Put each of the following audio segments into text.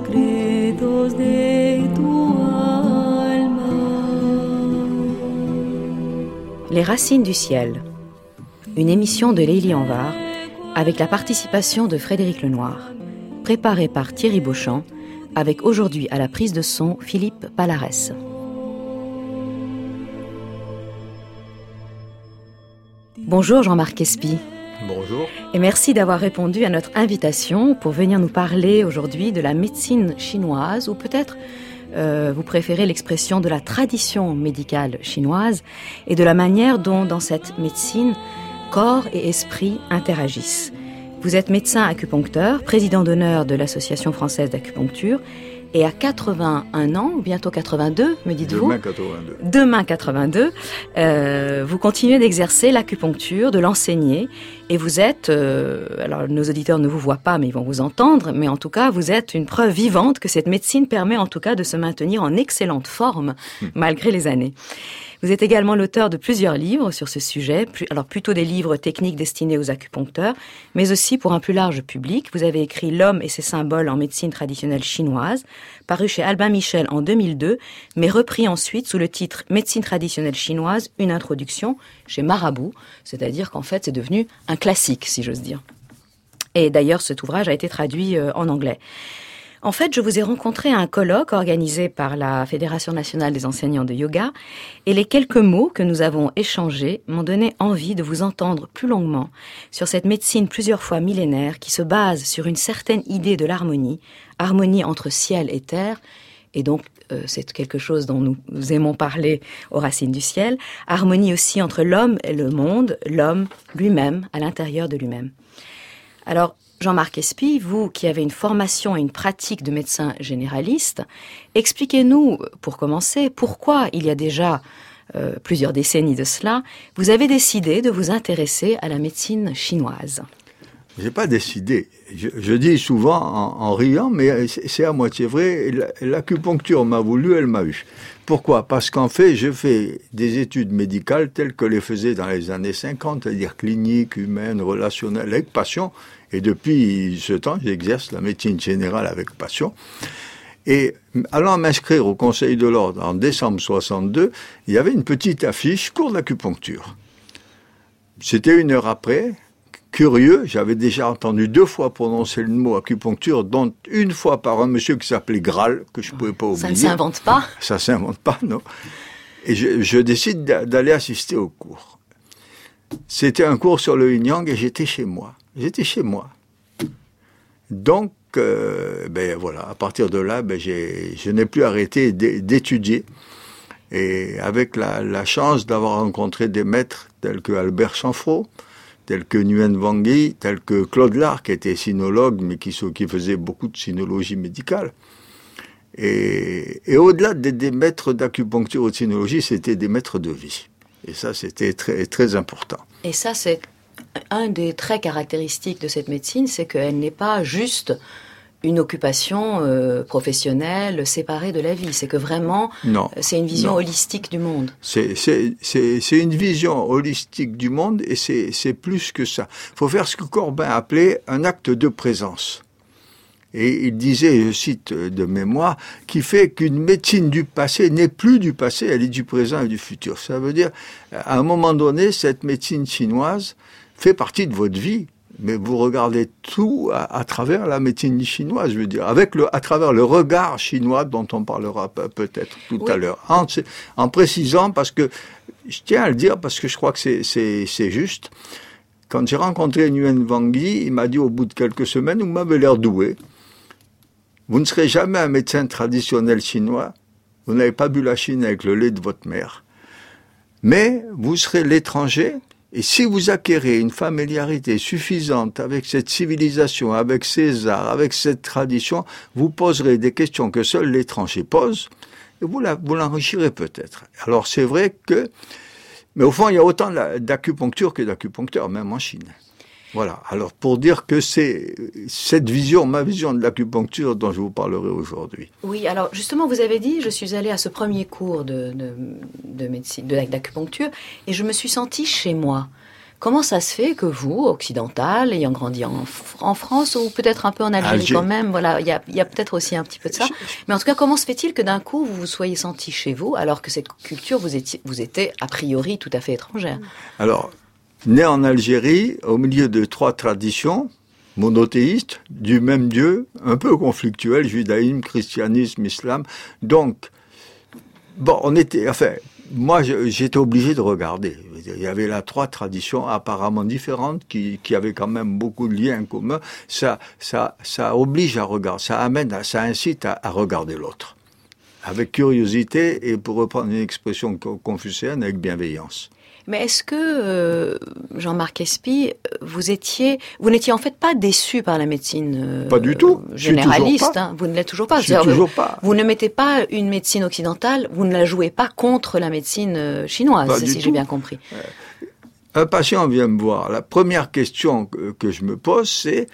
secretos de tu alma. Les racines du ciel, une émission de Leili Anvar avec la participation de Frédéric Lenoir, préparée par Thierry Beauchamp, avec aujourd'hui à la prise de son Philippe Palarès. Bonjour Jean-Marc Espy. Bonjour. Et merci d'avoir répondu à notre invitation pour venir nous parler aujourd'hui de la médecine chinoise, ou peut-être vous préférez l'expression de la tradition médicale chinoise et de la manière dont dans cette médecine, corps et esprit interagissent. Vous êtes médecin acupuncteur, président d'honneur de l'Association française d'acupuncture, et à 81 ans, bientôt 82, me dites-vous ? Demain 82. Vous continuez d'exercer l'acupuncture, de l'enseigner, et vous êtes, alors nos auditeurs ne vous voient pas, mais ils vont vous entendre, mais en tout cas, vous êtes une preuve vivante que cette médecine permet en tout cas de se maintenir en excellente forme, malgré les années. Vous êtes également l'auteur de plusieurs livres sur ce sujet, alors plutôt des livres techniques destinés aux acupuncteurs, mais aussi pour un plus large public. Vous avez écrit L'homme et ses symboles en médecine traditionnelle chinoise, paru chez Albin Michel en 2002, mais repris ensuite sous le titre Médecine traditionnelle chinoise, une introduction chez Marabout, c'est-à-dire qu'en fait c'est devenu un classique, si j'ose dire. Et d'ailleurs cet ouvrage a été traduit en anglais. En fait, je vous ai rencontré à un colloque organisé par la Fédération nationale des enseignants de yoga, et les quelques mots que nous avons échangés m'ont donné envie de vous entendre plus longuement sur cette médecine plusieurs fois millénaire qui se base sur une certaine idée de l'harmonie, harmonie entre ciel et terre, et donc c'est quelque chose dont nous aimons parler aux racines du ciel, harmonie aussi entre l'homme et le monde, l'homme lui-même, à l'intérieur de lui-même. Alors, Jean-Marc Espy, vous qui avez une formation et une pratique de médecin généraliste, expliquez-nous, pour commencer, pourquoi il y a déjà plusieurs décennies de cela, vous avez décidé de vous intéresser à la médecine chinoise. J'ai pas décidé. Je dis souvent en riant, mais c'est à moitié vrai. L'acupuncture m'a voulu, elle m'a eu. Pourquoi ? Parce qu'en fait, je fais des études médicales telles que les faisaient dans les années 50, c'est-à-dire cliniques, humaines, relationnelles, avec passion. Et depuis ce temps, j'exerce la médecine générale avec passion. Et allant m'inscrire au Conseil de l'Ordre en décembre 62, il y avait une petite affiche cours d'acupuncture. C'était 1 heure après. Curieux, j'avais déjà entendu 2 fois prononcer le mot acupuncture, dont 1 fois par un monsieur qui s'appelait Graal, que je ne pouvais pas oublier. Ça ne s'invente pas ? Ça ne s'invente pas, non. Et je décide d'aller assister au cours. C'était un cours sur le yin-yang et j'étais chez moi. Donc, voilà, à partir de là, je n'ai plus arrêté d'étudier. Et avec la chance d'avoir rencontré des maîtres tels que Albert Chanfraud, tels que Nguyen Van Gui, tels que Claude Lard, qui était sinologue, mais qui faisait beaucoup de sinologie médicale. Et au-delà des maîtres d'acupuncture ou de sinologie, c'était des maîtres de vie. Et ça, c'était très, très important. Et ça, c'est un des traits caractéristiques de cette médecine, c'est qu'elle n'est pas juste une occupation professionnelle séparée de la vie. C'est que vraiment, c'est une vision holistique du monde. C'est une vision holistique du monde et c'est plus que ça. Il faut faire ce que Corbin appelait un acte de présence. Et il disait, je cite de mémoire, qui fait qu'une médecine du passé n'est plus du passé, elle est du présent et du futur. Ça veut dire, à un moment donné, cette médecine chinoise fait partie de votre vie. Mais vous regardez tout à travers la médecine chinoise, je veux dire, à travers le regard chinois dont on parlera peut-être tout à l'heure. En précisant, parce que, je tiens à le dire, parce que je crois que c'est juste, quand j'ai rencontré Nguyen Van Gui, il m'a dit au bout de quelques semaines, vous m'avez l'air doué. Vous ne serez jamais un médecin traditionnel chinois, vous n'avez pas bu la Chine avec le lait de votre mère. Mais vous serez l'étranger. Et si vous acquérez une familiarité suffisante avec cette civilisation, avec ces arts, avec cette tradition, vous poserez des questions que seul l'étranger pose, et vous l'enrichirez peut-être. Alors c'est vrai que, mais au fond, il y a autant d'acupuncture que d'acupuncteurs, même en Chine. Voilà. Alors pour dire que c'est cette vision, ma vision de l'acupuncture dont je vous parlerai aujourd'hui. Oui, alors justement, vous avez dit, je suis allée à ce premier cours de médecine, d'acupuncture, et je me suis sentie chez moi. Comment ça se fait que vous, occidental, ayant grandi en France, ou peut-être un peu en Algérie quand même, voilà, il y a peut-être aussi un petit peu de ça. Mais en tout cas, comment se fait-il que d'un coup, vous vous soyez senti chez vous, alors que cette culture vous était a priori tout à fait étrangère? Alors, né en Algérie, au milieu de 3 traditions monothéistes, du même Dieu, un peu conflictuelles, judaïsme, christianisme, islam. Donc, moi, j'étais obligé de regarder. Il y avait là 3 traditions apparemment différentes qui avaient quand même beaucoup de liens communs. Ça oblige à regarder, ça incite à regarder l'autre. Avec curiosité et, pour reprendre une expression confucéenne, avec bienveillance. Mais est-ce que, Jean-Marc Espy, vous n'étiez en fait pas déçu par la médecine pas du tout. Généraliste, hein, vous ne l'êtes toujours pas. Toujours pas. Vous ne mettez pas une médecine occidentale, vous ne la jouez pas contre la médecine chinoise, si j'ai bien compris. Un patient vient me voir. La première question que je me pose, c'est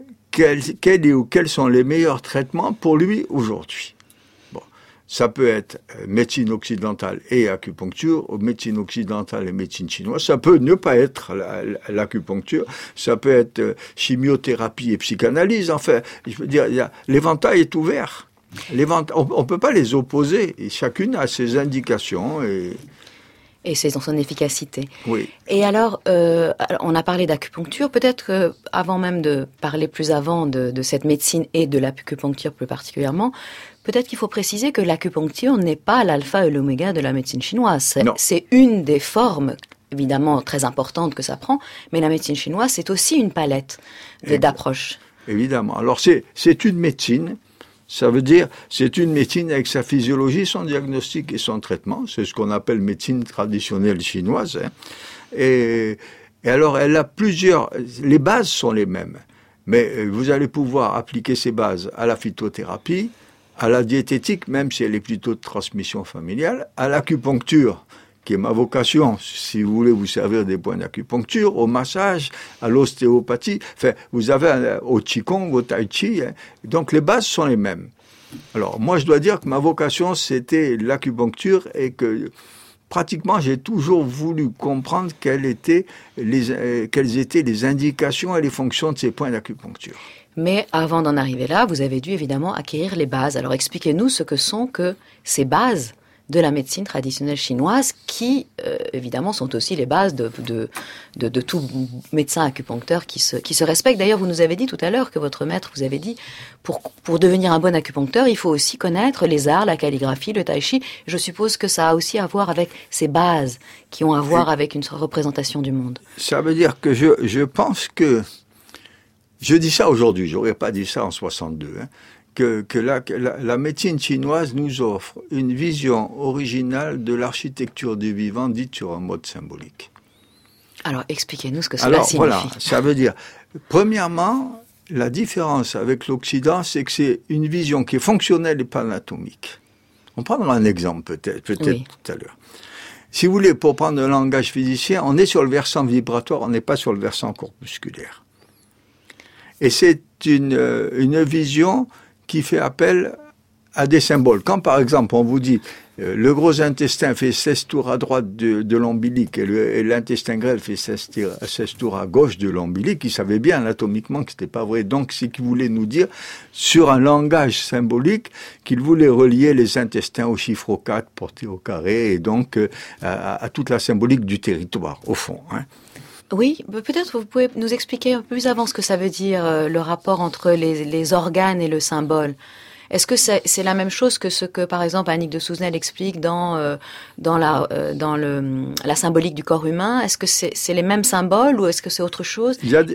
quels sont les meilleurs traitements pour lui aujourd'hui? Ça peut être médecine occidentale et acupuncture, ou médecine occidentale et médecine chinoise. Ça peut ne pas être l'acupuncture. Ça peut être chimiothérapie et psychanalyse. Enfin, je veux dire, l'éventail est ouvert. On peut pas les opposer. Et chacune a ses indications et c'est dans son efficacité. Oui. Et alors, on a parlé d'acupuncture. Peut-être avant même de parler plus avant de cette médecine et de l'acupuncture plus particulièrement, peut-être qu'il faut préciser que l'acupuncture n'est pas l'alpha et l'oméga de la médecine chinoise. C'est une des formes, évidemment, très importantes que ça prend, mais la médecine chinoise, c'est aussi une palette d'approches. Évidemment. Alors, c'est une médecine. Ça veut dire, c'est une médecine avec sa physiologie, son diagnostic et son traitement. C'est ce qu'on appelle médecine traditionnelle chinoise. Hein. Et alors, elle a les bases sont les mêmes. Mais vous allez pouvoir appliquer ces bases à la phytothérapie, à la diététique, même si elle est plutôt de transmission familiale, à l'acupuncture, qui est ma vocation, si vous voulez vous servir des points d'acupuncture, au massage, à l'ostéopathie, enfin, vous avez au qigong, au tai chi, hein. Donc les bases sont les mêmes. Alors moi je dois dire que ma vocation c'était l'acupuncture et que pratiquement j'ai toujours voulu comprendre quelles étaient les indications et les fonctions de ces points d'acupuncture. Mais avant d'en arriver là, vous avez dû évidemment acquérir les bases. Alors expliquez-nous ce que sont que ces bases de la médecine traditionnelle chinoise qui, évidemment, sont aussi les bases de tout médecin acupuncteur qui se respecte. D'ailleurs, vous nous avez dit tout à l'heure que votre maître vous avait dit, pour devenir un bon acupuncteur, il faut aussi connaître les arts, la calligraphie, le tai chi. Je suppose que ça a aussi à voir avec ces bases qui ont à voir avec une représentation du monde. Ça veut dire que je pense que, je dis ça aujourd'hui, j'aurais pas dit ça en 62, hein, que la médecine chinoise nous offre une vision originale de l'architecture du vivant dite sur un mode symbolique. Alors, expliquez-nous ce que cela signifie. Voilà, ça veut dire, premièrement, la différence avec l'Occident, c'est que c'est une vision qui est fonctionnelle et pas anatomique. On prendra un exemple peut-être oui. Tout à l'heure. Si vous voulez, pour prendre un langage physicien, on est sur le versant vibratoire, on n'est pas sur le versant corpusculaire. Et c'est une vision qui fait appel à des symboles. Quand, par exemple, on vous dit le gros intestin fait 16 tours à droite de l'ombilic et l'intestin grêle fait 16 tours à gauche de l'ombilic, ils savaient bien anatomiquement que c'était pas vrai. Donc, c'est qu'ils voulaient nous dire, sur un langage symbolique, qu'ils voulaient relier les intestins au chiffre 4 porté au carré et donc à toute la symbolique du territoire, au fond, hein. Oui, peut-être vous pouvez nous expliquer un peu plus avant ce que ça veut dire, le rapport entre les organes et le symbole. Est-ce que c'est la même chose que ce que, par exemple, Annick de Souzenel explique dans la symbolique du corps humain? Est-ce que c'est les mêmes symboles ou est-ce que c'est autre chose? Il y a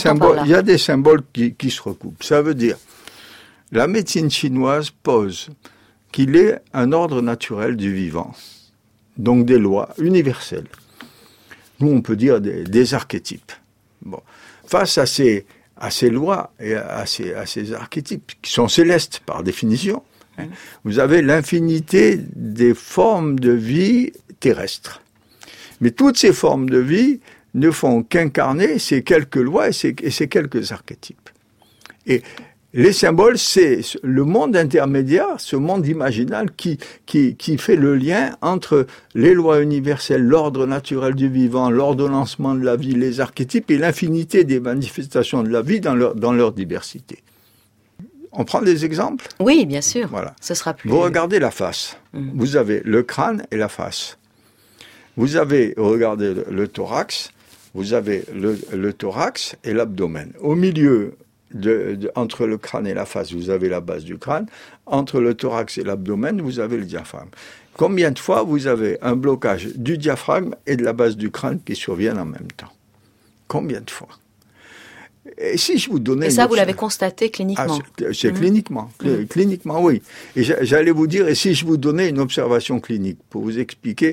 des symboles qui se recoupent. Ça veut dire, la médecine chinoise pose qu'il est un ordre naturel du vivant, donc des lois universelles. Nous, on peut dire des archétypes. Bon. Face à ces lois et à ces archétypes, qui sont célestes par définition, hein, vous avez l'infinité des formes de vie terrestres. Mais toutes ces formes de vie ne font qu'incarner ces quelques lois et ces quelques archétypes. Et Les symboles, c'est le monde intermédiaire, ce monde imaginal qui fait le lien entre les lois universelles, l'ordre naturel du vivant, l'ordonnancement de la vie, les archétypes et l'infinité des manifestations de la vie dans leur diversité. On prend des exemples ? Oui, bien sûr. Voilà. Ce sera plus... Vous regardez la face. Vous avez le crâne et la face. Vous avez, regardez le thorax, vous avez le thorax et l'abdomen. Au milieu, entre le crâne et la face, vous avez la base du crâne. Entre le thorax et l'abdomen, vous avez le diaphragme. Combien de fois vous avez un blocage du diaphragme et de la base du crâne qui surviennent en même temps ? Combien de fois ? Et si je vous donnais... Et ça, vous l'avez constaté cliniquement ? C'est cliniquement. Cliniquement, oui. Et j'allais vous dire, et si je vous donnais une observation clinique pour vous expliquer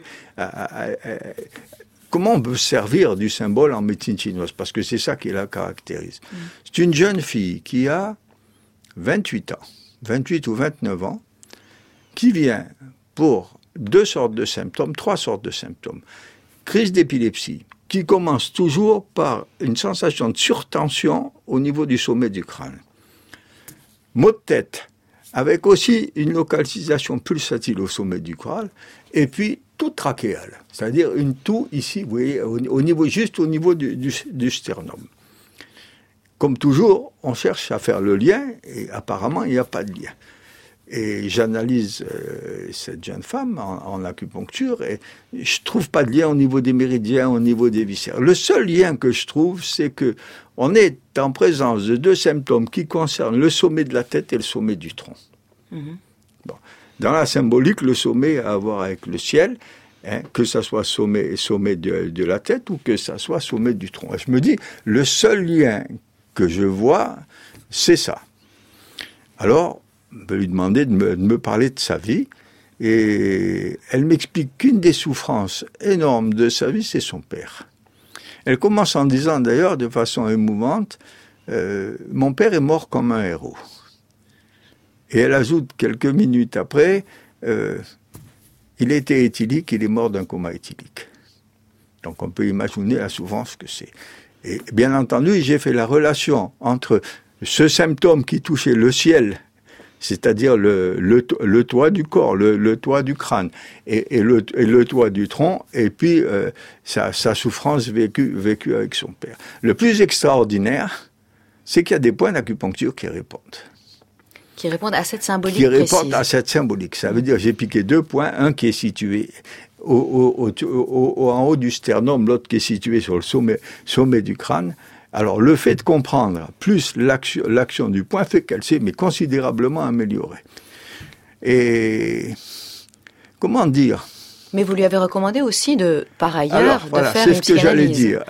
comment on peut servir du symbole en médecine chinoise, parce que c'est ça qui la caractérise. C'est une jeune fille qui a 28 ans, 28 ou 29 ans, qui vient pour 3 sortes de symptômes. Crise d'épilepsie, qui commence toujours par une sensation de surtension au niveau du sommet du crâne. Maux de tête, avec aussi une localisation pulsatile au sommet du crâne, et puis toux trachéale, c'est-à-dire une toux ici, vous voyez, juste au niveau du sternum. Comme toujours, on cherche à faire le lien, et apparemment, il n'y a pas de lien. Et j'analyse cette jeune femme en acupuncture et je trouve pas de lien au niveau des méridiens, au niveau des viscères. Le seul lien que je trouve, c'est que on est en présence de 2 symptômes qui concernent le sommet de la tête et le sommet du tronc. Bon. Dans la symbolique, le sommet a à voir avec le ciel, que ça soit sommet de la tête ou que ça soit sommet du tronc. Et je me dis, le seul lien que je vois, c'est ça. Alors, je vais lui demander de me parler de sa vie, et elle m'explique qu'une des souffrances énormes de sa vie, c'est son père. Elle commence en disant d'ailleurs, de façon émouvante, mon père est mort comme un héros. Et elle ajoute quelques minutes après, il était éthylique, il est mort d'un coma éthylique. Donc on peut imaginer la souffrance que c'est. Et bien entendu, j'ai fait la relation entre ce symptôme qui touchait le ciel, c'est-à-dire le toit du corps, le toit du crâne, et le toit du tronc, et puis sa souffrance vécue avec son père. Le plus extraordinaire, c'est qu'il y a des points d'acupuncture qui répondent. Qui répondent à cette symbolique précise. Qui répondent à cette symbolique. Ça veut dire, j'ai piqué 2 points, un qui est situé en haut du sternum, l'autre qui est situé sur le sommet du crâne. Alors, le fait de comprendre, plus l'action du point, fait qu'elle s'est considérablement améliorée. Et comment dire ? Mais vous lui avez recommandé aussi, par ailleurs, de faire une psychanalyse. C'est ce que j'allais dire.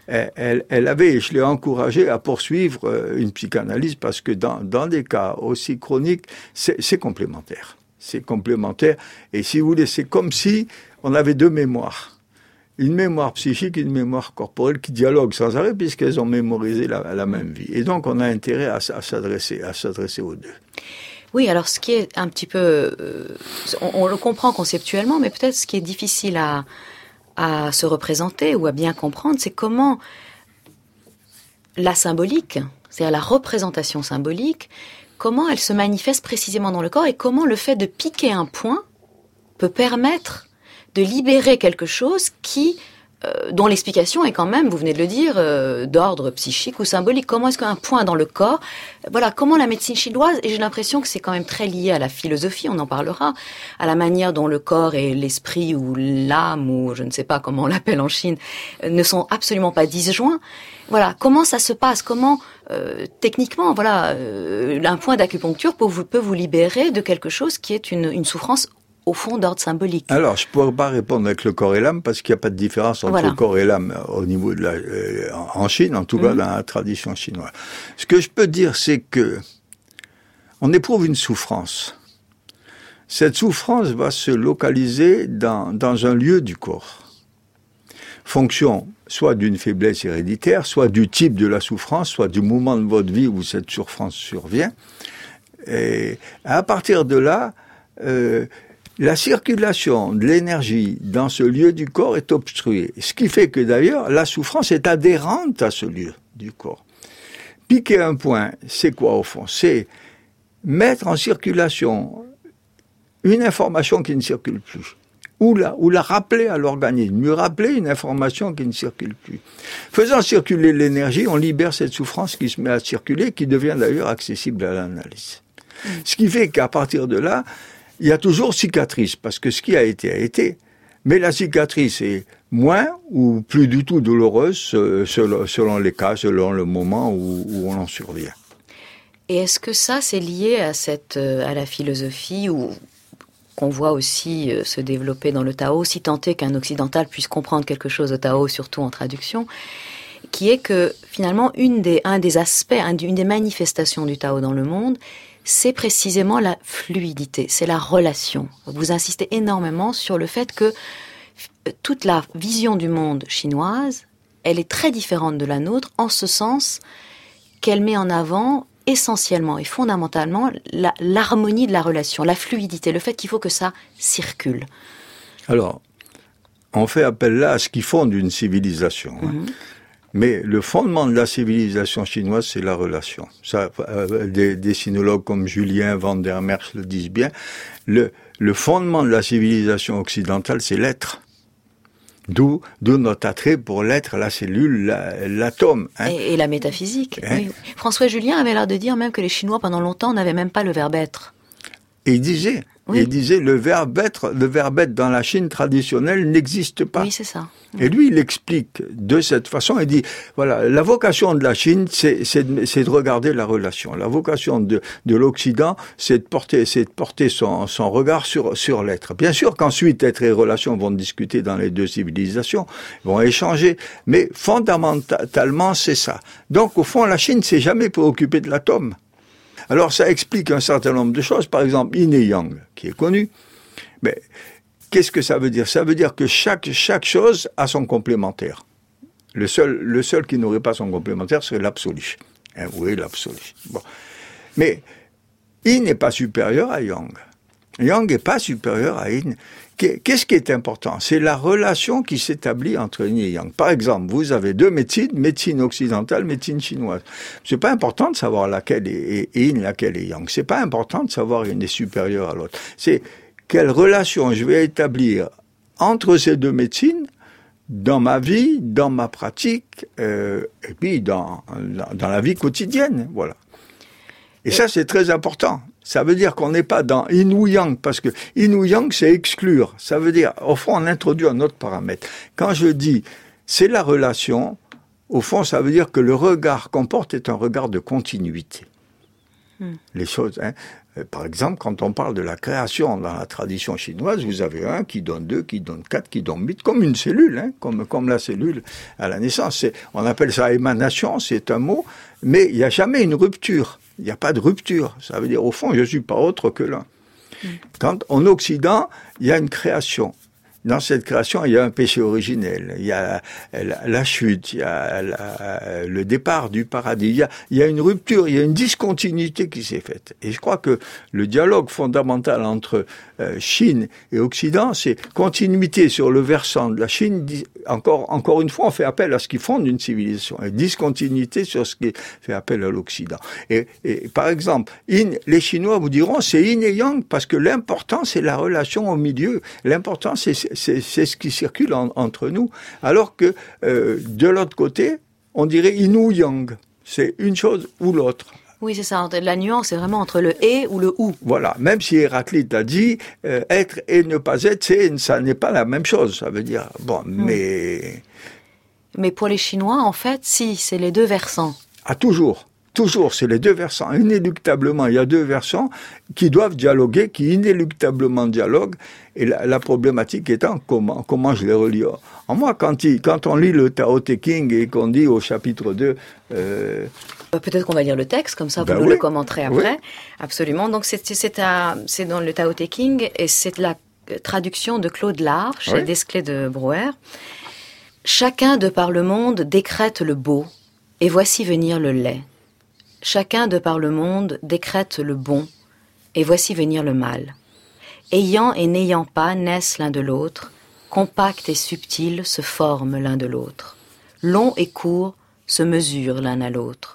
Je l'ai encouragée à poursuivre une psychanalyse parce que dans des cas aussi chroniques, c'est complémentaire. C'est complémentaire. Et si vous voulez, c'est comme si on avait 2 mémoires. Une mémoire psychique et une mémoire corporelle qui dialoguent sans arrêt puisqu'elles ont mémorisé la même vie. Et donc, on a intérêt à s'adresser aux 2. Oui, alors ce qui est un petit peu... on le comprend conceptuellement, mais peut-être ce qui est difficile à se représenter ou à bien comprendre, c'est comment la symbolique, c'est-à-dire la représentation symbolique, comment elle se manifeste précisément dans le corps et comment le fait de piquer un point peut permettre de libérer quelque chose dont l'explication est quand même, vous venez de le dire, d'ordre psychique ou symbolique. Comment est-ce qu'un point dans le corps, voilà, comment la médecine chinoise, et j'ai l'impression que c'est quand même très lié à la philosophie, on en parlera, à la manière dont le corps et l'esprit ou l'âme, ou je ne sais pas comment on l'appelle en Chine, ne sont absolument pas disjoints. Voilà, comment ça se passe, comment techniquement, voilà, un point d'acupuncture peut vous libérer de quelque chose qui est une souffrance au fond d'ordre symbolique. Alors, je ne pourrais pas répondre avec le corps et l'âme parce qu'il n'y a pas de différence entre le corps et l'âme au niveau de en Chine, en tout cas dans la tradition chinoise. Ce que je peux dire, c'est que on éprouve une souffrance. Cette souffrance va se localiser dans un lieu du corps. Fonction soit d'une faiblesse héréditaire, soit du type de la souffrance, soit du moment de votre vie où cette souffrance survient. Et à partir de là, la circulation de l'énergie dans ce lieu du corps est obstruée. Ce qui fait que d'ailleurs, la souffrance est adhérente à ce lieu du corps. Piquer un point, c'est quoi au fond? C'est mettre en circulation une information qui ne circule plus. Ou la rappeler à l'organisme, lui rappeler une information qui ne circule plus. Faisant circuler l'énergie, on libère cette souffrance qui se met à circuler, qui devient d'ailleurs accessible à l'analyse. Ce qui fait qu'à partir de là, il y a toujours cicatrice, parce que ce qui a été. Mais la cicatrice est moins ou plus du tout douloureuse selon les cas, selon le moment où on en survient. Et est-ce que ça, c'est lié à la philosophie qu'on voit aussi se développer dans le Tao, si tant est qu'un occidental puisse comprendre quelque chose au Tao, surtout en traduction, qui est que finalement une des manifestations du Tao dans le monde, c'est précisément la fluidité, c'est la relation. Vous insistez énormément sur le fait que toute la vision du monde chinoise, elle est très différente de la nôtre, en ce sens qu'elle met en avant essentiellement et fondamentalement l'harmonie de la relation, la fluidité, le fait qu'il faut que ça circule. Alors, on fait appel là à ce qui fonde une civilisation. Mais le fondement de la civilisation chinoise, c'est la relation. Ça, des sinologues comme Julien van der Merch le disent bien. Le fondement de la civilisation occidentale, c'est l'être. D'où notre attrait pour l'être, la cellule, l'atome. Et la métaphysique. Oui. François Julien avait l'air de dire même que les Chinois, pendant longtemps, n'avaient même pas le verbe être. Et il disait le verbe être dans la Chine traditionnelle n'existe pas. Oui, c'est ça. Et lui, il explique de cette façon, il dit, voilà, la vocation de la Chine, c'est de regarder la relation. La vocation de l'Occident, c'est de porter son regard sur l'être. Bien sûr qu'ensuite, être et relation vont discuter dans les deux civilisations, vont échanger, mais fondamentalement, c'est ça. Donc, au fond, la Chine s'est jamais préoccupée de l'atome. Alors, ça explique un certain nombre de choses. Par exemple, Yin et Yang, qui est connu. Mais qu'est-ce que ça veut dire? Ça veut dire que chaque chose a son complémentaire. Le seul qui n'aurait pas son complémentaire serait l'absolu. Oui, l'absolu. Bon. Mais Yin n'est pas supérieur à Yang. Yang n'est pas supérieur à Yin. Qu'est-ce qui est important? C'est la relation qui s'établit entre Yin et Yang. Par exemple, vous avez deux médecine occidentale, médecine chinoise. C'est pas important de savoir laquelle est Yin, laquelle est Yang. C'est pas important de savoir une est supérieure à l'autre. C'est quelle relation je vais établir entre ces deux médecines dans ma vie, dans ma pratique, et puis dans la vie quotidienne. Voilà. Et ça, c'est très important. Ça veut dire qu'on n'est pas dans Yin ou Yang, parce que Yin ou Yang, c'est exclure. Ça veut dire, au fond, on introduit un autre paramètre. Quand je dis, c'est la relation, au fond, ça veut dire que le regard qu'on porte est un regard de continuité. Les choses, par exemple, quand on parle de la création dans la tradition chinoise, vous avez un qui donne 2, qui donne 4, qui donne 8, comme une cellule, comme la cellule à la naissance. On appelle ça émanation, c'est un mot, mais il n'y a jamais une rupture. Il n'y a pas de rupture. Ça veut dire, au fond, je ne suis pas autre que l'un. Quand, en Occident, il y a une création. Dans cette création, il y a un péché originel, il y a la chute, il y a le départ du paradis, il y a une rupture, il y a une discontinuité qui s'est faite. Et je crois que le dialogue fondamental entre Chine et Occident, c'est continuité sur le versant de la Chine. Encore une fois, on fait appel à ce qui fonde une civilisation, et discontinuité sur ce qui fait appel à l'Occident. Et par exemple, les Chinois vous diront, c'est Yin et Yang, parce que l'important, c'est la relation au milieu. L'important, c'est ce qui circule entre nous. Alors que, de l'autre côté, on dirait Yin ou Yang. C'est une chose ou l'autre. Oui, c'est ça. La nuance, c'est vraiment entre le « et » ou le « ou ». Voilà. Même si Héraclite a dit être et ne pas être, ça n'est pas la même chose. Ça veut dire, bon, mais... Mais pour les Chinois, en fait, si, c'est les deux versants. Ah, toujours. Toujours, c'est les deux versants. Inéluctablement, il y a deux versants qui doivent dialoguer, qui inéluctablement dialoguent. Et la problématique étant comment je les relie. En moi, quand on lit le Tao Te Ching et qu'on dit au chapitre 2... Peut-être qu'on va lire le texte, comme ça vous nous le commenterez après. Oui. Absolument. Donc c'est dans le Tao Te Ching et c'est la traduction de Claude Lard chez Desclés de Brouwer. Chacun de par le monde décrète le beau et voici venir le laid. Chacun de par le monde décrète le bon, et voici venir le mal. Ayant et n'ayant pas naissent l'un de l'autre, compacts et subtils se forment l'un de l'autre. Longs et courts se mesurent l'un à l'autre.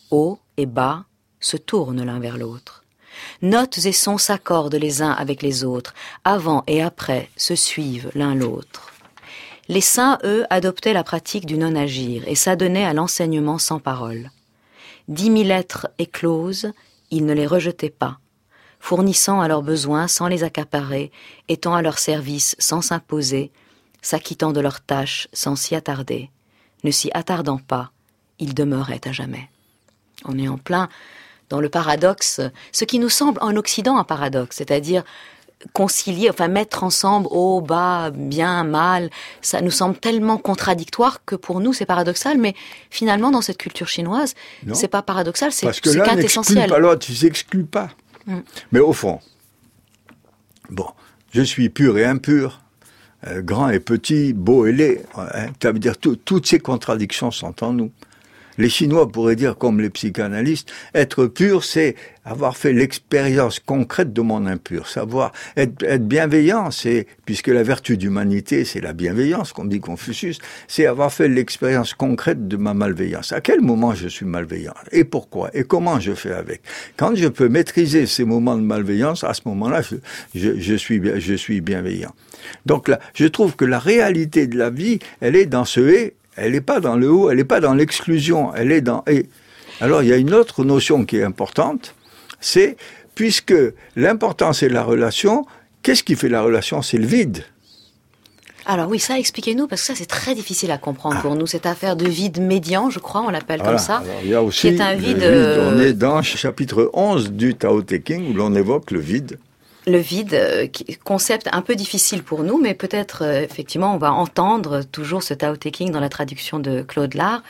haut et bas, se tournent l'un vers l'autre. Notes et sons s'accordent les uns avec les autres, avant et après se suivent l'un l'autre. Les saints, eux, adoptaient la pratique du non-agir et s'adonnaient à l'enseignement sans parole. 10 000 lettres écloses, ils ne les rejetaient pas, fournissant à leurs besoins sans les accaparer, étant à leur service sans s'imposer, s'acquittant de leurs tâches sans s'y attarder. Ne s'y attardant pas, ils demeuraient à jamais. On est en plein dans le paradoxe, ce qui nous semble en Occident un paradoxe, c'est-à-dire concilier, enfin mettre ensemble haut, bas, bien, mal, ça nous semble tellement contradictoire que pour nous c'est paradoxal, mais finalement dans cette culture chinoise, c'est pas paradoxal, c'est quintessentiel. Parce que l'un n'exclut pas l'autre, ils s'excluent pas. Mais au fond, bon, je suis pur et impur, grand et petit, beau et laid, hein, ça veut dire toutes ces contradictions sont en nous. Les Chinois pourraient dire, comme les psychanalystes, être pur, c'est avoir fait l'expérience concrète de mon impur. Savoir être bienveillant, c'est, puisque la vertu d'humanité, c'est la bienveillance, comme dit Confucius, c'est avoir fait l'expérience concrète de ma malveillance. À quel moment je suis malveillant? Et pourquoi? Et comment je fais avec? Quand je peux maîtriser ces moments de malveillance, à ce moment-là, je suis bienveillant. Donc là, je trouve que la réalité de la vie, elle est dans ce « et ». Elle n'est pas dans le haut, elle n'est pas dans l'exclusion, elle est dans « et ». Alors, il y a une autre notion qui est importante, c'est, puisque l'important c'est la relation, qu'est-ce qui fait la relation? C'est le vide. Alors oui, ça, expliquez-nous, parce que ça, c'est très difficile à comprendre pour nous, cette affaire de vide médian, je crois, on l'appelle comme ça. Alors, il y a aussi qui est un vide... On est dans le chapitre 11 du Tao Te Ching, où l'on évoque le vide. Le vide, concept un peu difficile pour nous, mais peut-être, effectivement, on va entendre toujours ce Tao Te Ching dans la traduction de Claude Lard.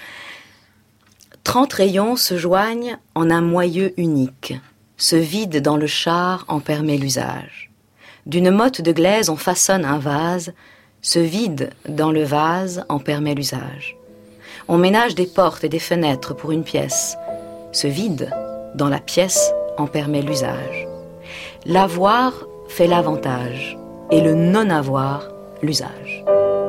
30 rayons se joignent en un moyeu unique. Ce vide dans le char en permet l'usage. D'une motte de glaise on façonne un vase. Ce vide dans le vase en permet l'usage. On ménage des portes et des fenêtres pour une pièce. Ce vide dans la pièce en permet l'usage. L'avoir fait l'avantage et le non-avoir l'usage.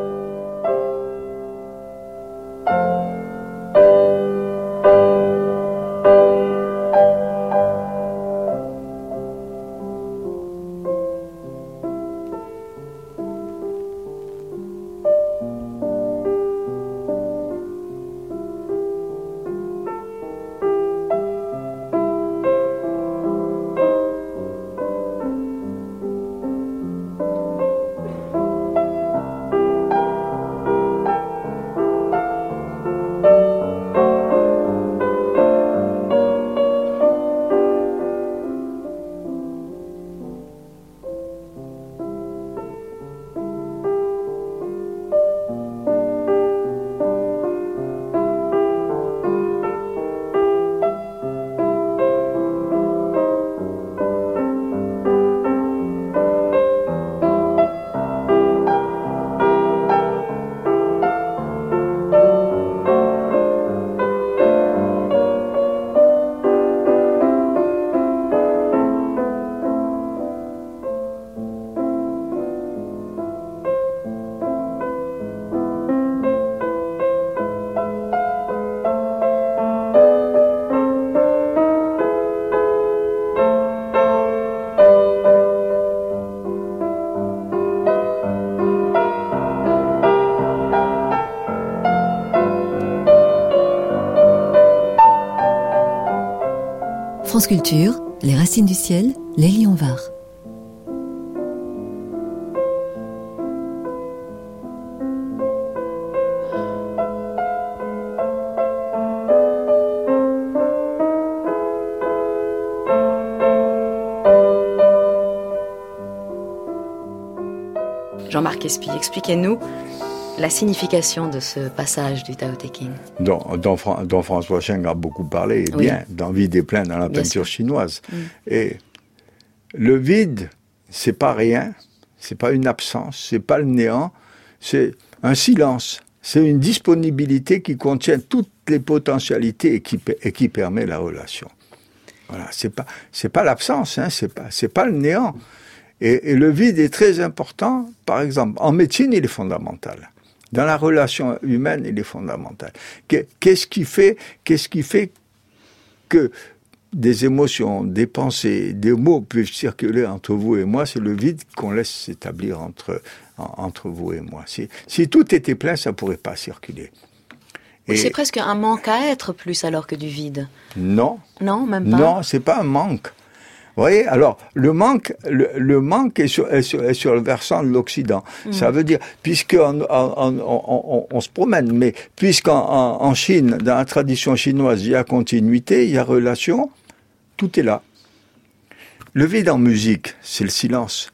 France Culture, les racines du ciel, Lélie Onvar. Jean-Marc Espy, expliquez-nous la signification de ce passage du Tao Te Ching. Dont François Cheng a beaucoup parlé, et bien, dans Vide et plein dans la peinture chinoise. Et le vide, c'est pas rien, c'est pas une absence, c'est pas le néant, c'est un silence, c'est une disponibilité qui contient toutes les potentialités et qui permet la relation. Voilà, c'est pas l'absence, hein, c'est pas le néant. Et le vide est très important, par exemple, en médecine, il est fondamental. Dans la relation humaine, il est fondamental. Qu'est-ce qui fait que des émotions, des pensées, des mots peuvent circuler entre vous et moi, c'est le vide qu'on laisse s'établir entre vous et moi. Si tout était plein, ça pourrait pas circuler. Et c'est presque un manque à être plus alors que du vide. Non. Non, même pas. Non, c'est pas un manque. Vous voyez, alors le manque est sur le versant de l'Occident. Ça veut dire, puisqu'on on se promène, mais puisqu'en Chine, dans la tradition chinoise, il y a continuité, il y a relation, tout est là. Le vide en musique, c'est le silence.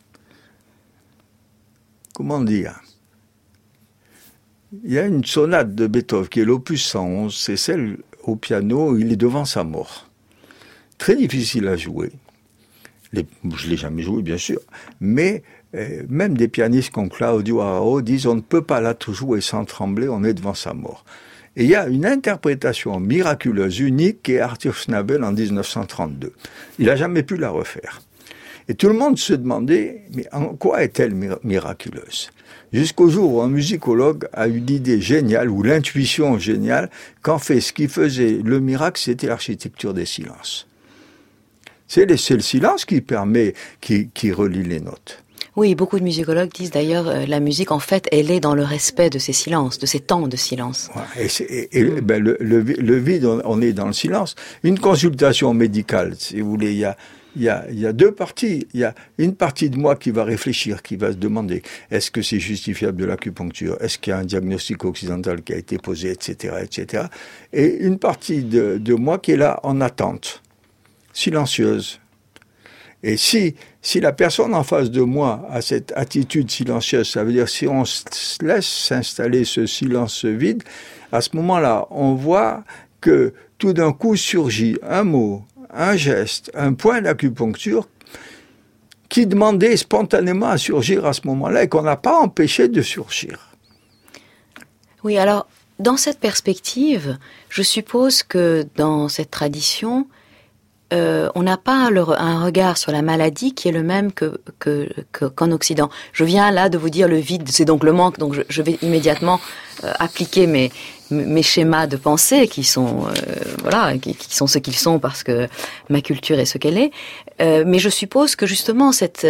Comment dire ? Il y a une sonate de Beethoven qui est l'opus 111, c'est celle au piano où il est devant sa mort. Très difficile à jouer. Je ne l'ai jamais joué, bien sûr, mais même des pianistes comme Claudio Arrau disent on ne peut pas la jouer sans trembler, on est devant sa mort. Et il y a une interprétation miraculeuse, unique, qui est Arthur Schnabel en 1932. Il n'a jamais pu la refaire. Et tout le monde se demandait, mais en quoi est-elle miraculeuse ? Jusqu'au jour où un musicologue a eu l'idée géniale, ou l'intuition géniale, qu'en fait, ce qui faisait le miracle, c'était l'architecture des silences. C'est le silence qui permet, qui relie les notes. Oui, beaucoup de musicologues disent d'ailleurs, la musique, en fait, elle est dans le respect de ces silences, de ces temps de silence. Ouais, le vide, on est dans le silence. Une consultation médicale, si vous voulez, il y a deux parties. Il y a une partie de moi qui va réfléchir, qui va se demander est-ce que c'est justifiable de l'acupuncture, est-ce qu'il y a un diagnostic occidental qui a été posé, etc., etc. Et une partie de moi qui est là en attente, silencieuse. Et si la personne en face de moi a cette attitude silencieuse, ça veut dire si on se laisse s'installer ce silence vide, à ce moment-là, on voit que tout d'un coup surgit un mot, un geste, un point d'acupuncture qui demandait spontanément à surgir à ce moment-là et qu'on n'a pas empêché de surgir. Oui, alors, dans cette perspective, je suppose que dans cette tradition, on n'a pas un regard sur la maladie qui est le même qu'en Occident. Je viens là de vous dire le vide, c'est donc le manque, donc je vais immédiatement appliquer mes schémas de pensée qui sont qui sont ce qu'ils sont parce que ma culture est ce qu'elle est. Mais je suppose que justement cette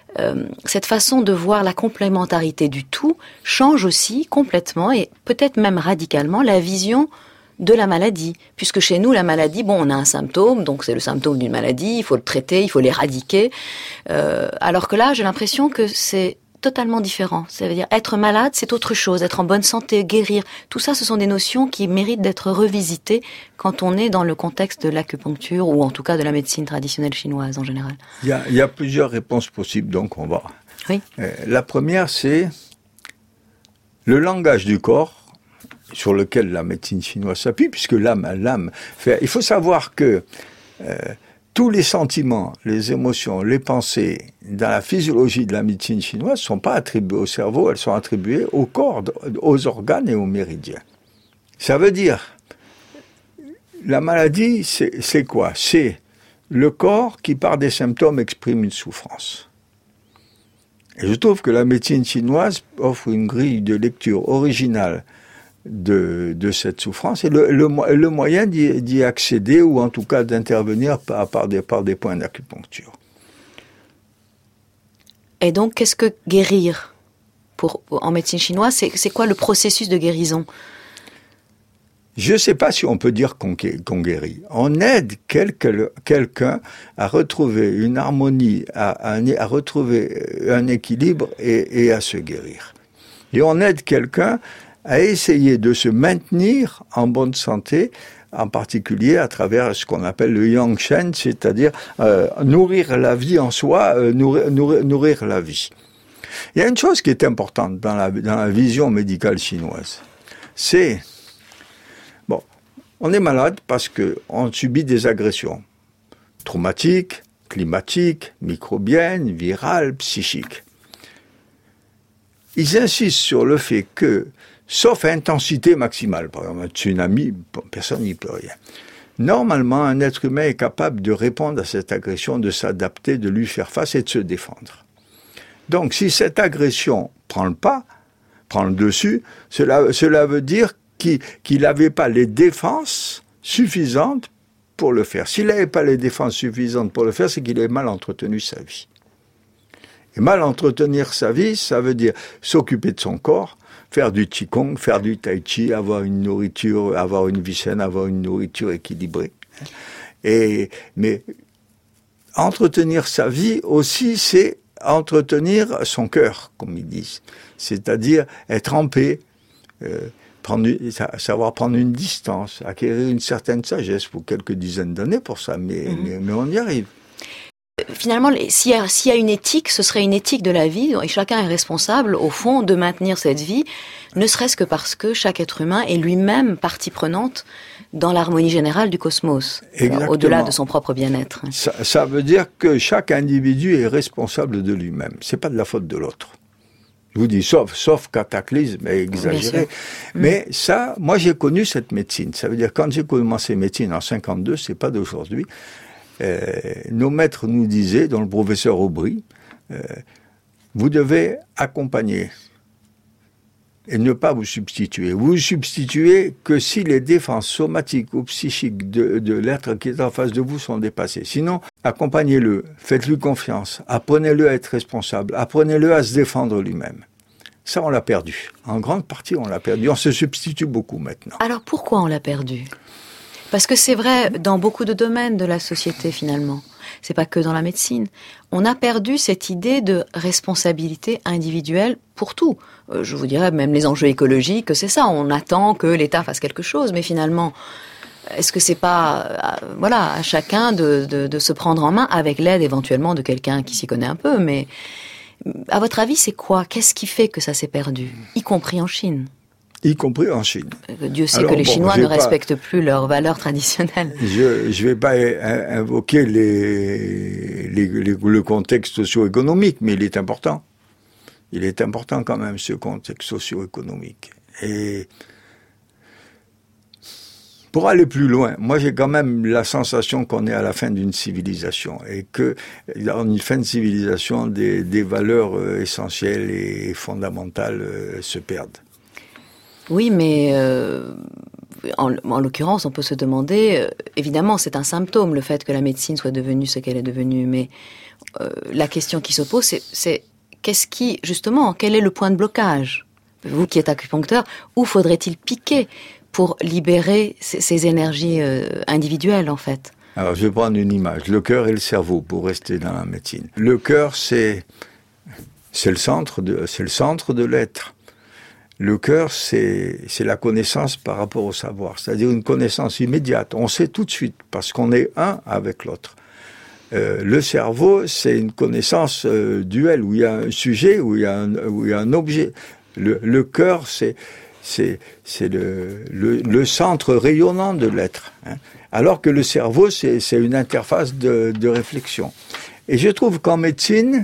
façon de voir la complémentarité du tout change aussi complètement et peut-être même radicalement la vision de la maladie, puisque chez nous, la maladie, on a un symptôme, donc c'est le symptôme d'une maladie, il faut le traiter, il faut l'éradiquer, alors que là, j'ai l'impression que c'est totalement différent. Ça veut dire être malade, c'est autre chose, être en bonne santé, guérir, tout ça, ce sont des notions qui méritent d'être revisitées quand on est dans le contexte de l'acupuncture, ou en tout cas de la médecine traditionnelle chinoise en général. Il y a plusieurs réponses possibles, donc on va... Oui. La première, c'est le langage du corps, sur lequel la médecine chinoise s'appuie, puisque l'âme fait... Il faut savoir que tous les sentiments, les émotions, les pensées, dans la physiologie de la médecine chinoise, ne sont pas attribuées au cerveau, elles sont attribuées au corps, aux organes et aux méridiens. Ça veut dire, la maladie, c'est quoi ? C'est le corps qui, par des symptômes, exprime une souffrance. Et je trouve que la médecine chinoise offre une grille de lecture originale de cette souffrance et le moyen d'y accéder ou en tout cas d'intervenir par des points d'acupuncture. Et donc, qu'est-ce que guérir en médecine chinoise, c'est quoi le processus de guérison ? Je ne sais pas si on peut dire qu'on guérit. On aide quelqu'un à retrouver une harmonie, à retrouver un équilibre et à se guérir. Et on aide quelqu'un à essayer de se maintenir en bonne santé, en particulier à travers ce qu'on appelle le yang shen, c'est-à-dire nourrir la vie en soi, nourrir la vie. Il y a une chose qui est importante dans la vision médicale chinoise, c'est on est malade parce qu'on subit des agressions traumatiques, climatiques, microbiennes, virales, psychiques. Ils insistent sur le fait que, sauf à intensité maximale, par exemple un tsunami, personne n'y peut rien. Normalement, un être humain est capable de répondre à cette agression, de s'adapter, de lui faire face et de se défendre. Donc, si cette agression prend le dessus, cela veut dire qu'il n'avait pas les défenses suffisantes pour le faire. S'il n'avait pas les défenses suffisantes pour le faire, c'est qu'il avait mal entretenu sa vie. Et mal entretenir sa vie, ça veut dire s'occuper de son corps, faire du qigong, faire du tai chi, avoir une nourriture, avoir une vie saine, avoir une nourriture équilibrée. Mais entretenir sa vie aussi, c'est entretenir son cœur, comme ils disent. C'est-à-dire être en paix, savoir prendre une distance, acquérir une certaine sagesse. Il faut quelques dizaines d'années pour ça, mais on y arrive. Finalement, s'il y a une éthique, ce serait une éthique de la vie, et chacun est responsable, au fond, de maintenir cette vie, ne serait-ce que parce que chaque être humain est lui-même partie prenante dans l'harmonie générale du cosmos, au-delà de son propre bien-être. Ça veut dire que chaque individu est responsable de lui-même. C'est pas de la faute de l'autre. Je vous dis, sauf cataclysme exagéré. Mais ça, moi j'ai connu cette médecine. Ça veut dire, quand j'ai commencé médecine en 52, c'est pas d'aujourd'hui, nos maîtres nous disaient, dont le professeur Aubry, vous devez accompagner et ne pas vous substituer. Vous vous substituez que si les défenses somatiques ou psychiques de l'être qui est en face de vous sont dépassées. Sinon, accompagnez-le, faites-lui confiance, apprenez-le à être responsable, apprenez-le à se défendre lui-même. Ça, on l'a perdu. En grande partie, on l'a perdu. On se substitue beaucoup maintenant. Alors, pourquoi on l'a perdu ? Parce que c'est vrai dans beaucoup de domaines de la société, finalement. C'est pas que dans la médecine. On a perdu cette idée de responsabilité individuelle pour tout. Je vous dirais, même les enjeux écologiques, c'est ça. On attend que l'État fasse quelque chose, mais finalement, est-ce que c'est pas, à chacun de se prendre en main avec l'aide éventuellement de quelqu'un qui s'y connaît un peu, mais à votre avis, c'est quoi ? Qu'est-ce qui fait que ça s'est perdu, y compris en Chine ? Y compris en Chine. Dieu sait que les Chinois ne respectent plus leurs valeurs traditionnelles. Je vais pas invoquer le contexte socio-économique, mais il est important. Il est important quand même, ce contexte socio-économique. Et pour aller plus loin, moi j'ai quand même la sensation qu'on est à la fin d'une civilisation et que dans une fin de civilisation, des valeurs essentielles et fondamentales se perdent. Oui, mais en l'occurrence, on peut se demander, évidemment, c'est un symptôme, le fait que la médecine soit devenue ce qu'elle est devenue, mais la question qui se pose, c'est quel est le point de blocage ? Vous qui êtes acupuncteur, où faudrait-il piquer pour libérer ces énergies individuelles, en fait ? Alors, je vais prendre une image, le cœur et le cerveau, pour rester dans la médecine. Le cœur, c'est le centre de l'être. Le cœur, c'est la connaissance par rapport au savoir, c'est-à-dire une connaissance immédiate. On sait tout de suite, parce qu'on est un avec l'autre. Le cerveau, c'est une connaissance duelle, où il y a un sujet, où il y a un objet. Le cœur, c'est le centre rayonnant de l'être. Hein. Alors que le cerveau, c'est une interface de réflexion. Et je trouve qu'en médecine,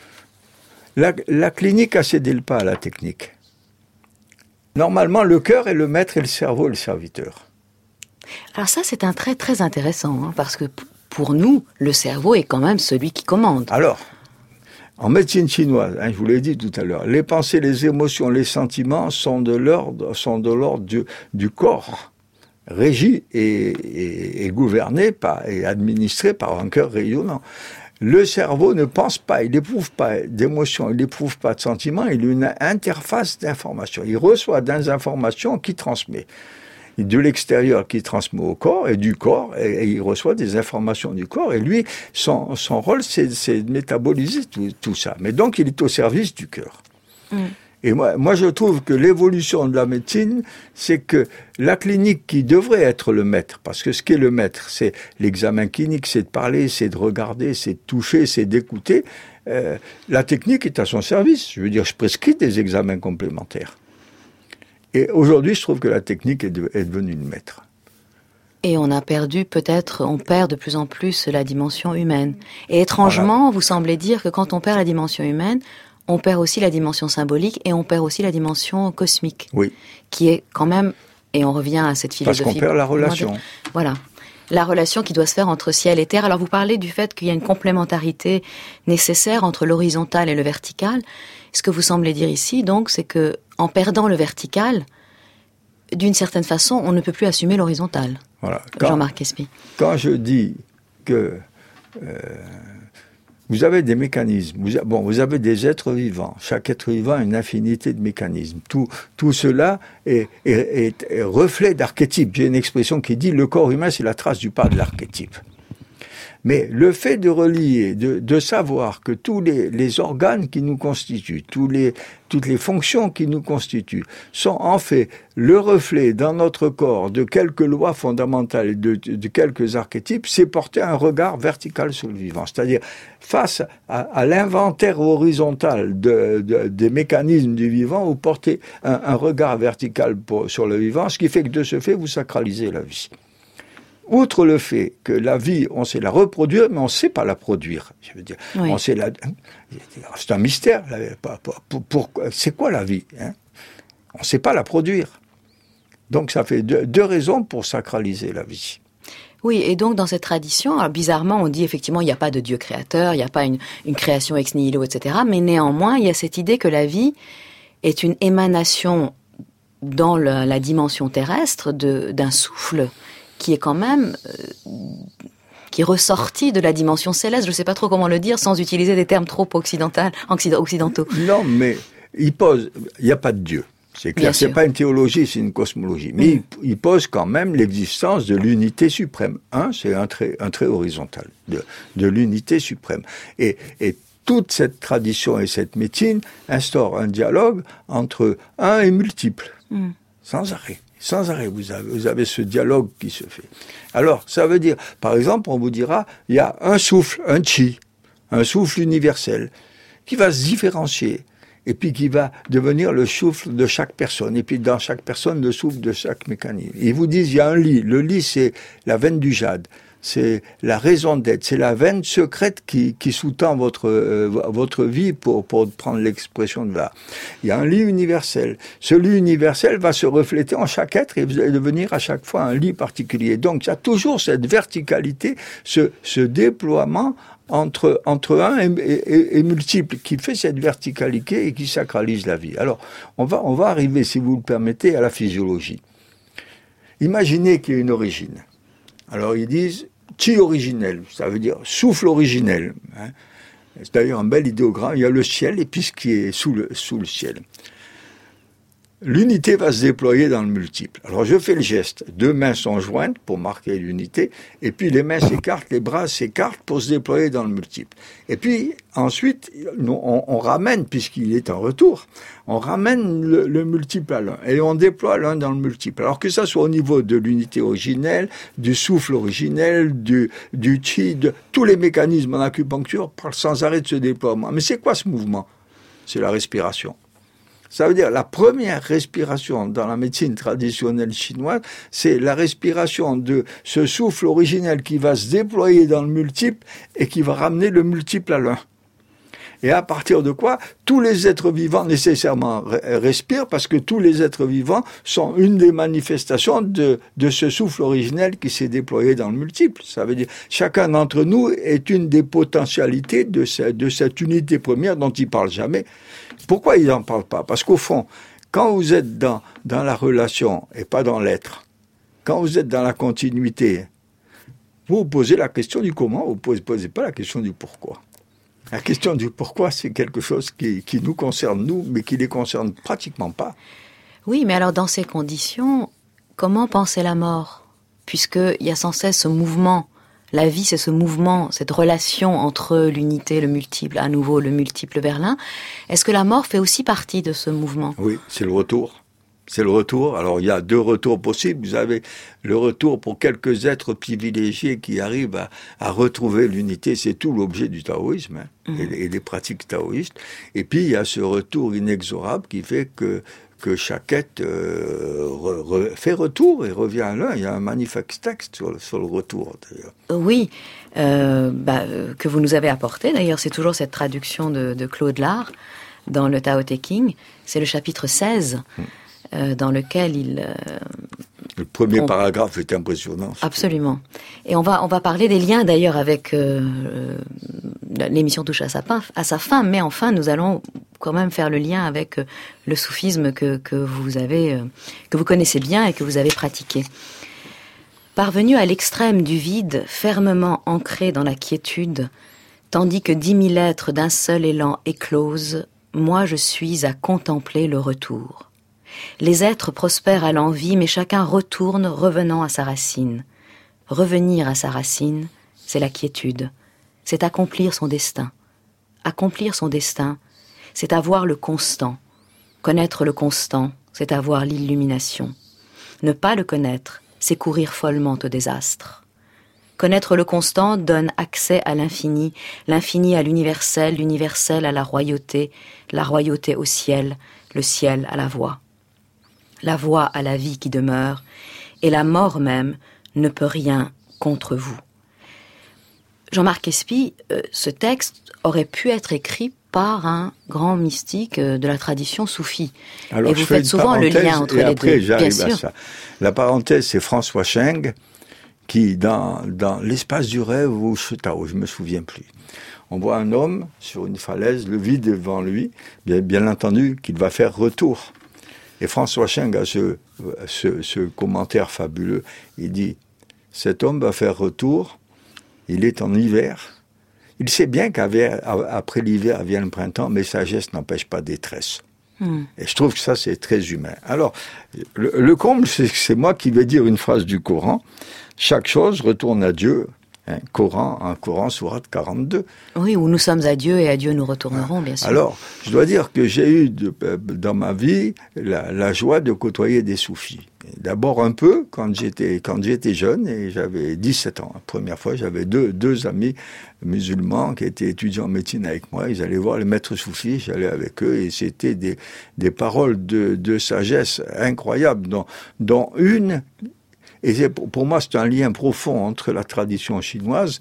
la clinique a cédé le pas à la technique. Normalement, le cœur est le maître et le cerveau est le serviteur. Alors ça, c'est un trait très intéressant, hein, parce que pour nous, le cerveau est quand même celui qui commande. Alors, en médecine chinoise, je vous l'ai dit tout à l'heure, les pensées, les émotions, les sentiments sont de l'ordre du corps, régis et gouverné et administré par un cœur rayonnant. Le cerveau ne pense pas, il n'éprouve pas d'émotions, il n'éprouve pas de sentiments, il a une interface d'informations. Il reçoit des informations qu'il transmet. De l'extérieur qui transmet au corps, et du corps, et il reçoit des informations du corps, et lui, son rôle, c'est de métaboliser tout ça. Mais donc, il est au service du cœur. Et moi, je trouve que l'évolution de la médecine, c'est que la clinique qui devrait être le maître, parce que ce qu'est le maître, c'est l'examen clinique, c'est de parler, c'est de regarder, c'est de toucher, c'est d'écouter. La technique est à son service. Je veux dire, je prescris des examens complémentaires. Et aujourd'hui, je trouve que la technique est devenue une maître. Et on perd de plus en plus la dimension humaine. Et étrangement, vous semblez dire que quand on perd la dimension humaine, on perd aussi la dimension symbolique et on perd aussi la dimension cosmique. Oui. Qui est quand même, et on revient à cette philosophie. Parce qu'on perd la relation. Voilà. La relation qui doit se faire entre ciel et terre. Alors vous parlez du fait qu'il y a une complémentarité nécessaire entre l'horizontal et le vertical. Ce que vous semblez dire ici, donc, c'est que en perdant le vertical, d'une certaine façon, on ne peut plus assumer l'horizontal. Voilà. Jean-Marc Quespy. Quand je dis que vous avez des mécanismes, vous avez des êtres vivants. Chaque être vivant a une infinité de mécanismes. Tout cela est reflet d'archétypes. J'ai une expression qui dit le corps humain, c'est la trace du pas de l'archétype. Mais le fait de relier, de savoir que tous les organes qui nous constituent, toutes les fonctions qui nous constituent, sont en fait le reflet dans notre corps de quelques lois fondamentales, de quelques archétypes, c'est porter un regard vertical sur le vivant. C'est-à-dire, face à l'inventaire horizontal des mécanismes du vivant, vous portez un regard vertical sur le vivant, ce qui fait que de ce fait, vous sacralisez la vie. Outre le fait que la vie, on sait la reproduire, mais on ne sait pas la produire. Je veux dire, oui. C'est un mystère. C'est quoi la vie, hein? On ne sait pas la produire. Donc ça fait deux raisons pour sacraliser la vie. Oui, et donc dans cette tradition, alors bizarrement, on dit effectivement il n'y a pas de Dieu créateur, il n'y a pas une création ex nihilo, etc. Mais néanmoins, il y a cette idée que la vie est une émanation dans la dimension terrestre d'un souffle qui est quand même qui est ressorti de la dimension céleste. Je ne sais pas trop comment le dire sans utiliser des termes trop occidentaux. Non, mais il n'y a pas de Dieu. C'est clair, c'est pas une théologie, c'est une cosmologie. Mais il pose quand même l'existence de l'unité suprême. C'est un trait horizontal de l'unité suprême. Et toute cette tradition et cette médecine instaure un dialogue entre un et multiple, sans arrêt. Sans arrêt, vous avez ce dialogue qui se fait. Alors, ça veut dire, par exemple, on vous dira, il y a un souffle, un chi, un souffle universel, qui va se différencier, et puis qui va devenir le souffle de chaque personne, et puis dans chaque personne, le souffle de chaque mécanisme. Ils vous disent, il y a un lit. Le lit, c'est la veine du jade. C'est la raison d'être, c'est la veine secrète qui sous-tend votre vie pour prendre l'expression de là. Il y a un lit universel. Ce lit universel va se refléter en chaque être et vous allez devenir à chaque fois un lit particulier. Donc il y a toujours cette verticalité, ce déploiement entre un et multiple qui fait cette verticalité et qui sacralise la vie. Alors on va arriver, si vous le permettez, à la physiologie. Imaginez qu'il y a une origine. Alors ils disent chi originel, ça veut dire souffle originel. Hein. C'est d'ailleurs un bel idéogramme. Il y a le ciel et puis ce qui est sous le ciel. L'unité va se déployer dans le multiple. Alors je fais le geste. 2 mains sont jointes pour marquer l'unité, et puis les mains s'écartent, les bras s'écartent pour se déployer dans le multiple. Et puis ensuite, on ramène, puisqu'il est en retour, on ramène le multiple à l'un, et on déploie l'un dans le multiple. Alors que ça soit au niveau de l'unité originelle, du souffle originel, du chi, de tous les mécanismes en acupuncture parlent sans arrêt de ce déploiement. Mais c'est quoi ce mouvement? C'est la respiration. Ça veut dire la première respiration dans la médecine traditionnelle chinoise, c'est la respiration de ce souffle originel qui va se déployer dans le multiple et qui va ramener le multiple à l'un. Et à partir de quoi, tous les êtres vivants nécessairement respirent, parce que tous les êtres vivants sont une des manifestations de ce souffle originel qui s'est déployé dans le multiple. Ça veut dire chacun d'entre nous est une des potentialités de cette unité première dont il ne parle jamais. Pourquoi il n'en parle pas? Parce qu'au fond, quand vous êtes dans la relation et pas dans l'être, quand vous êtes dans la continuité, vous posez la question du comment, vous ne posez pas la question du pourquoi. La question du pourquoi, c'est quelque chose qui nous concerne, nous, mais qui ne les concerne pratiquement pas. Oui, mais alors dans ces conditions, comment penser la mort? Puisqu'il y a sans cesse ce mouvement. La vie, c'est ce mouvement, cette relation entre l'unité, le multiple, à nouveau le multiple vers l'un. Est-ce que la mort fait aussi partie de ce mouvement? Oui, c'est le retour. C'est le retour. Alors, il y a 2 retours possibles. Vous avez le retour pour quelques êtres privilégiés qui arrivent à retrouver l'unité. C'est tout l'objet du taoïsme et des pratiques taoïstes. Et puis, il y a ce retour inexorable qui fait que chaque être fait retour et revient à l'un. Il y a un magnifique texte sur le retour, d'ailleurs. Oui, que vous nous avez apporté. D'ailleurs, c'est toujours cette traduction de Claude Lard dans le Tao Te Ching. C'est le chapitre 16. Dans lequel le premier paragraphe est impressionnant. Absolument. Et on va parler des liens d'ailleurs avec l'émission touche à sa fin, mais enfin nous allons quand même faire le lien avec le soufisme que vous connaissez bien et que vous avez pratiqué. Parvenu à l'extrême du vide, fermement ancré dans la quiétude, tandis que 10 000 êtres d'un seul élan éclosent, moi je suis à contempler le retour. Les êtres prospèrent à l'envi, mais chacun retourne, revenant à sa racine. Revenir à sa racine, c'est la quiétude, c'est accomplir son destin. Accomplir son destin, c'est avoir le constant. Connaître le constant, c'est avoir l'illumination. Ne pas le connaître, c'est courir follement au désastre. Connaître le constant donne accès à l'infini, l'infini à l'universel, l'universel à la royauté au ciel, le ciel à la voix à la vie qui demeure, et la mort même ne peut rien contre vous. Jean-Marc Espy, ce texte aurait pu être écrit par un grand mystique de la tradition soufie. Alors, et vous faites souvent le lien entre les deux. Après, j'arrive bien à sûr. ça. La parenthèse, c'est François Cheng, qui, dans l'espace du rêve ou Chetao, je me souviens plus, on voit un homme sur une falaise, le vide devant lui, bien entendu qu'il va faire retour. Et François Cheng a ce commentaire fabuleux. Il dit, cet homme va faire retour, il est en hiver. Il sait bien qu'après l'hiver vient le printemps, mais sagesse n'empêche pas détresse. Et je trouve que ça, c'est très humain. Alors, le comble, c'est moi qui vais dire une phrase du Coran. Chaque chose retourne à Dieu. Coran, sourate 42. Oui, où nous sommes à Dieu et à Dieu nous retournerons, bien sûr. Alors, je dois dire que j'ai eu dans ma vie la joie de côtoyer des soufis. D'abord un peu quand j'étais jeune et j'avais 17 ans. La première fois, j'avais deux amis musulmans qui étaient étudiants en médecine avec moi. Ils allaient voir les maîtres soufis, j'allais avec eux et c'était des paroles de sagesse incroyables, dont une. Et pour moi, c'est un lien profond entre la tradition chinoise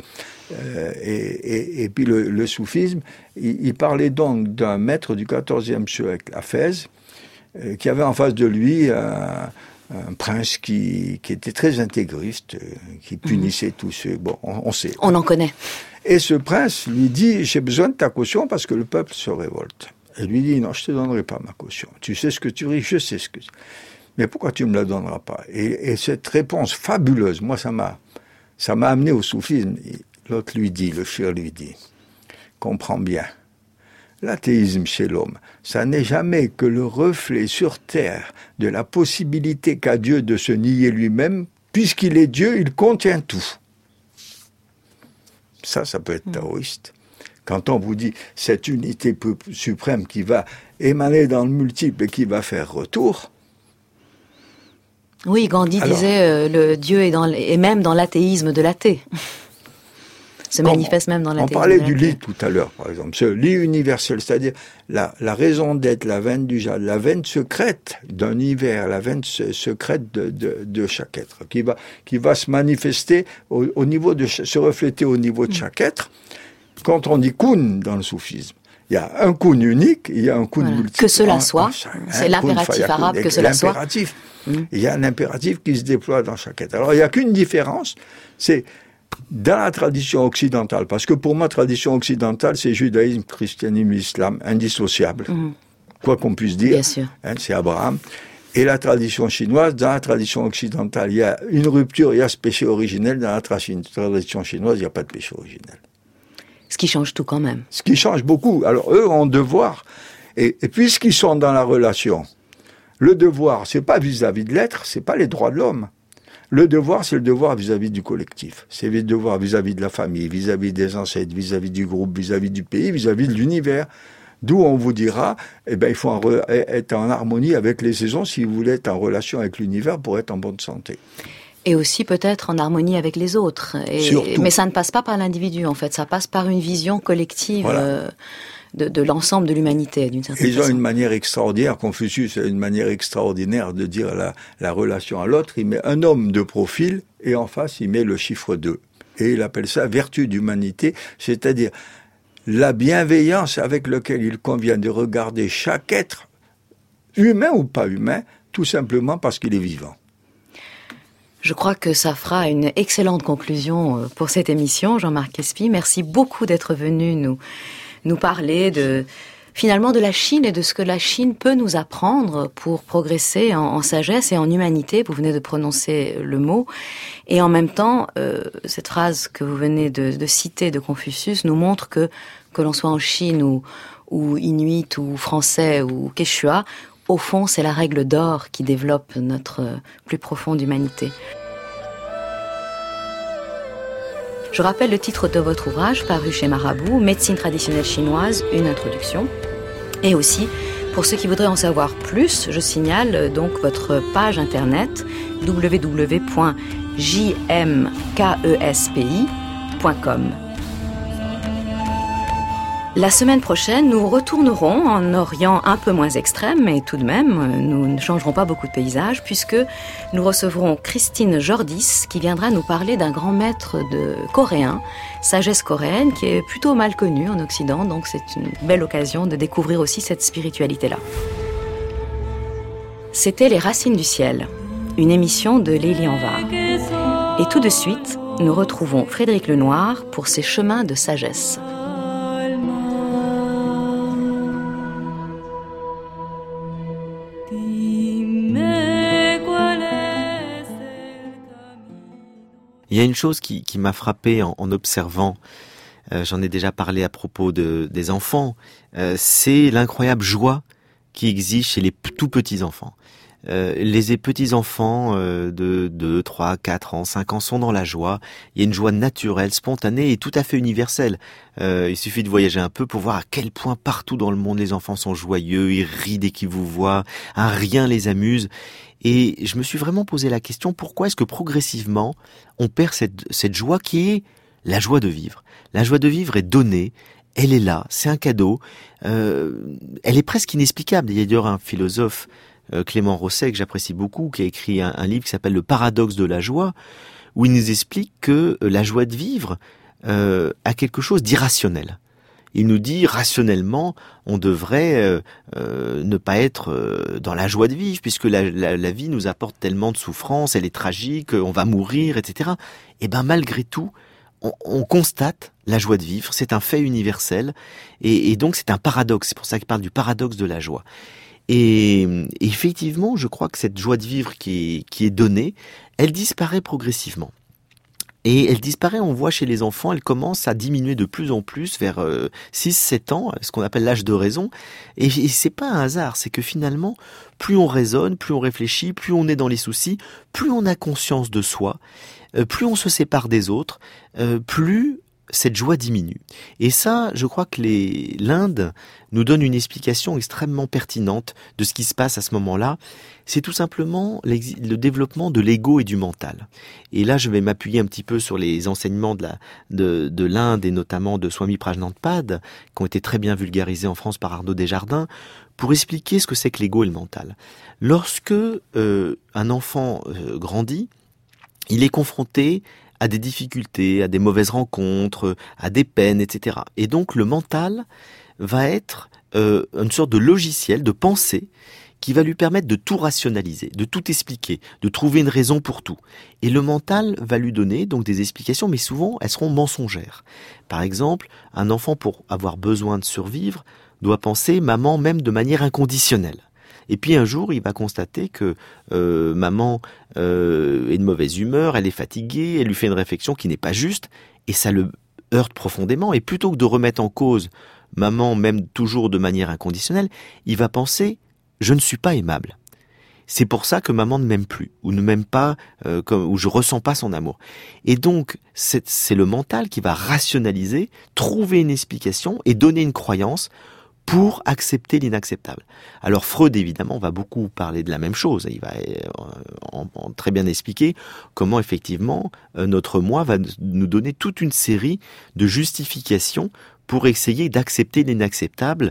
et puis le soufisme. Il parlait donc d'un maître du XIVe siècle à Fès, qui avait en face de lui un prince qui était très intégriste, qui punissait tous ceux... Bon, on sait. On en connaît. Et ce prince lui dit, j'ai besoin de ta caution parce que le peuple se révolte. Et lui dit, non, je te donnerai pas ma caution. Tu sais ce que tu ris, je sais ce que... Mais pourquoi tu me la donneras pas? Et cette réponse fabuleuse, moi, ça m'a amené au soufisme. L'autre lui dit, le shir lui dit, comprends bien, l'athéisme chez l'homme, ça n'est jamais que le reflet sur terre de la possibilité qu'a Dieu de se nier lui-même, puisqu'il est Dieu, il contient tout. Ça peut être taoïste. Quand on vous dit cette unité suprême qui va émaner dans le multiple et qui va faire retour. Oui, Gandhi disait le Dieu est même dans l'athéisme de l'athée. Se manifeste même dans l'athéisme. On parlait du lit tout à l'heure, par exemple. Ce lit universel, c'est-à-dire la raison d'être, la veine du jade, la veine secrète d'un univers, la veine secrète de chaque être, qui va se manifester au niveau se refléter au niveau de chaque être. Quand on dit kun dans le soufisme, il y a un kun unique, il y a un kun multiple. Que cela soit, c'est l'impératif arabe, que cela soit. Il y a un impératif qui se déploie dans chaque être. Alors il n'y a qu'une différence, c'est dans la tradition occidentale, parce que pour moi, tradition occidentale, c'est judaïsme, christianisme, islam, indissociable. Quoi qu'on puisse dire. Bien sûr. C'est Abraham. Et la tradition chinoise, dans la tradition occidentale, il y a une rupture, il y a ce péché originel. Dans la tradition chinoise, il n'y a pas de péché originel. Ce qui change tout quand même. Ce qui change beaucoup. Alors eux ont devoir, et puisqu'ils sont dans la relation, le devoir, c'est pas vis-à-vis de l'être, c'est pas les droits de l'homme. Le devoir, c'est le devoir vis-à-vis du collectif. C'est le devoir vis-à-vis de la famille, vis-à-vis des ancêtres, vis-à-vis du groupe, vis-à-vis du pays, vis-à-vis de l'univers. D'où on vous dira, il faut être en harmonie avec les saisons si vous voulez être en relation avec l'univers pour être en bonne santé. Et aussi peut-être en harmonie avec les autres. Mais ça ne passe pas par l'individu, en fait. Ça passe par une vision collective. Voilà. De l'ensemble de l'humanité, d'une certaine façon. Ils ont une manière extraordinaire, Confucius a une manière extraordinaire de dire la relation à l'autre. Il met un homme de profil et en face, il met le chiffre 2. Et il appelle ça vertu d'humanité, c'est-à-dire la bienveillance avec laquelle il convient de regarder chaque être, humain ou pas humain, tout simplement parce qu'il est vivant. Je crois que ça fera une excellente conclusion pour cette émission, Jean-Marc Espy. Merci beaucoup d'être venu nous parler de finalement de la Chine et de ce que la Chine peut nous apprendre pour progresser en sagesse et en humanité. Vous venez de prononcer le mot. Et en même temps, cette phrase que vous venez de citer de Confucius nous montre que l'on soit en Chine ou inuit ou français ou quechua, au fond, c'est la règle d'or qui développe notre plus profonde humanité. Je rappelle le titre de votre ouvrage, paru chez Marabout, Médecine traditionnelle chinoise, une introduction. Et aussi, pour ceux qui voudraient en savoir plus, je signale donc votre page internet www.jmkespi.com. La semaine prochaine, nous retournerons en Orient un peu moins extrême, mais tout de même, nous ne changerons pas beaucoup de paysage, puisque nous recevrons Christine Jordis, qui viendra nous parler d'un grand maître coréen, sagesse coréenne, qui est plutôt mal connue en Occident, donc c'est une belle occasion de découvrir aussi cette spiritualité-là. C'était Les Racines du Ciel, une émission de Lélie Anvar. Et tout de suite, nous retrouvons Frédéric Lenoir pour ses chemins de sagesse. Il y a une chose qui m'a frappé en observant, j'en ai déjà parlé à propos des enfants, c'est l'incroyable joie qui existe chez les tout petits enfants. Les petits enfants de 2, 3, 4 ans, 5 ans sont dans la joie. Il y a une joie naturelle, spontanée et tout à fait universelle. Il suffit de voyager un peu pour voir à quel point partout dans le monde les enfants sont joyeux, ils rient dès qu'ils vous voient, rien les amuse. Et je me suis vraiment posé la question, pourquoi est-ce que progressivement on perd cette joie qui est la joie de vivre. La joie de vivre est donnée, elle est là, c'est un cadeau, elle est presque inexplicable. Il y a d'ailleurs un philosophe, Clément Rosset, que j'apprécie beaucoup, qui a écrit un livre qui s'appelle Le paradoxe de la joie, où il nous explique que la joie de vivre a quelque chose d'irrationnel. Il nous dit rationnellement, on devrait ne pas être dans la joie de vivre, puisque la vie nous apporte tellement de souffrances, elle est tragique, on va mourir, etc. Et ben malgré tout, on constate la joie de vivre, c'est un fait universel, et donc c'est un paradoxe. C'est pour ça qu'il parle du paradoxe de la joie. Et effectivement, je crois que cette joie de vivre qui est donnée, elle disparaît progressivement. Et elle disparaît, on voit chez les enfants, elle commence à diminuer de plus en plus vers 6-7 ans, ce qu'on appelle l'âge de raison. Et c'est pas un hasard, c'est que finalement, plus on raisonne, plus on réfléchit, plus on est dans les soucis, plus on a conscience de soi, plus on se sépare des autres, plus cette joie diminue. Et ça, je crois que l'Inde nous donne une explication extrêmement pertinente de ce qui se passe à ce moment-là. C'est tout simplement le développement de l'ego et du mental. Et là, je vais m'appuyer un petit peu sur les enseignements de l'Inde et notamment de Swami Prajnanpad, qui ont été très bien vulgarisés en France par Arnaud Desjardins, pour expliquer ce que c'est que l'ego et le mental. Lorsque un enfant grandit, il est confronté à des difficultés, à des mauvaises rencontres, à des peines, etc. Et donc le mental va être une sorte de logiciel, de pensée, qui va lui permettre de tout rationaliser, de tout expliquer, de trouver une raison pour tout. Et le mental va lui donner donc des explications, mais souvent elles seront mensongères. Par exemple, un enfant, pour avoir besoin de survivre, doit penser maman même de manière inconditionnelle. Et puis un jour, il va constater que maman est de mauvaise humeur, elle est fatiguée, elle lui fait une réflexion qui n'est pas juste, et ça le heurte profondément. Et plutôt que de remettre en cause maman, même toujours de manière inconditionnelle, il va penser « je ne suis pas aimable ». C'est pour ça que maman ne m'aime plus, ou ne m'aime pas, ou je ressens pas son amour. Et donc, c'est le mental qui va rationaliser, trouver une explication et donner une croyance pour accepter l'inacceptable. Alors Freud, évidemment, va beaucoup parler de la même chose. Il va très bien expliquer comment, effectivement, notre moi va nous donner toute une série de justifications pour essayer d'accepter l'inacceptable